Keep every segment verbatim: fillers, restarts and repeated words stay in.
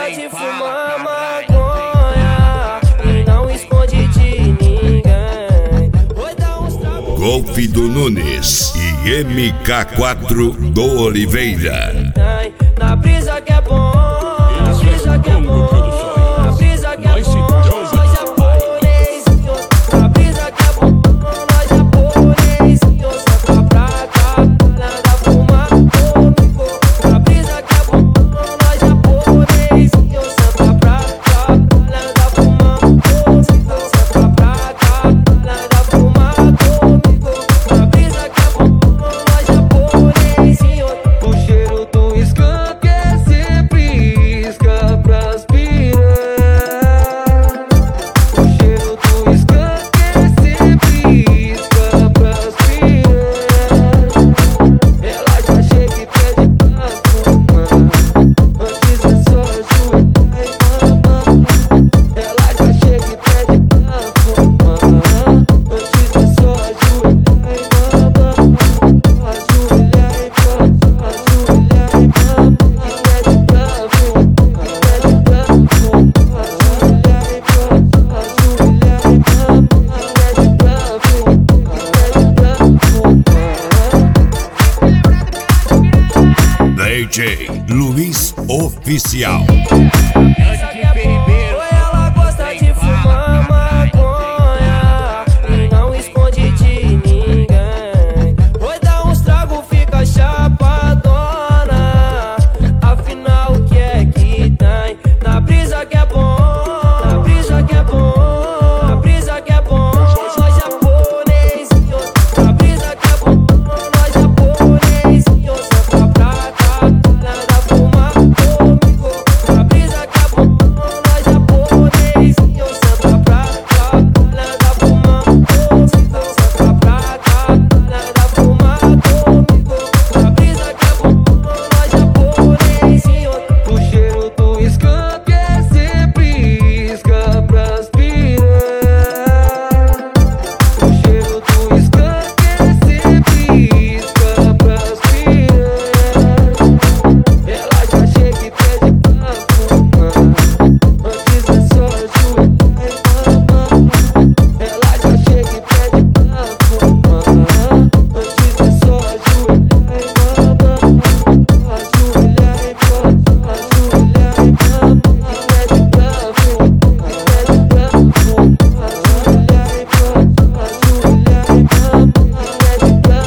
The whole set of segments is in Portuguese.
gosta de fumar maconha e não esconde de ninguém. Vou dar uns tragos. Golfe do Nunes e M K quatro do Oliveira. Na brisa que é bom, na brisa que é bom, na brisa que é bom, nós japonês. Na brisa que é bom, nós japonês. Senta pra cá, nada fumar comigo. Na brisa que é bom, nós japonês. Senta pra cá, nada fumar comigo. Senta pra cá, nada fumar comigo. Na brisa que é bom, nós japonês. O cheiro do skunk é sempre isca pras piranhas. O cheiro do skunk é sempre isca pras piranhas. Ela já chega e pede pra fumar, antes é só ajoelhar e mamar. Ela já chega e pede pra fumar, antes é só ajoelhar e mamar. Ajoelhar e mamar, ajoelhar e mamar. E pede pra fumar, pede pra fumar. Ajoelhar e mamar, ajoelhar e mamar. E pede pra fumar, pede pra fumar. D J Luiz Oficial. Ela gosta de fumar maconha e não esconde de ninguém. Vou dar uns tragos, fica chapadona. Afinal, o que é que tem? Na brisa que é bom, na brisa que é bom, na brisa que é bom, nós japonês. Na brisa que é bom, nós japonês. Senta pra cá, nada fumar comigo. Na brisa que é bom, nós japonês. Senta pra cá, nada fumar comigo. Senta pra cá, nada fumar comigo. Na brisa que é bom, nós japonês. O cheiro do skunk é sempre isca pras piranhas. O cheiro do skunk é sempre isca pras piranhas. Ela já chega e pede pra fumar, antes é só ajoelhar e mamar. Ela já chega e pede pra fumar, antes é só ajoelhar e mamar. Ajoelhar e mamar, ajoelhar e mamar. E pede pra fumar, pede pra fumar. Ajoelhar e mamar, ajoelhar e mamar. E pede pra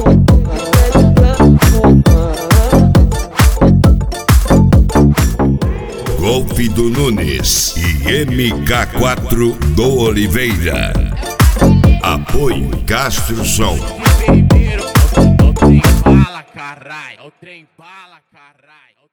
fumar, pede pra fumar. Golfe do Nunes e M K quatro do Oliveira. Apoio Castro Som. O trem bala, caralho. O trem bala, caralho.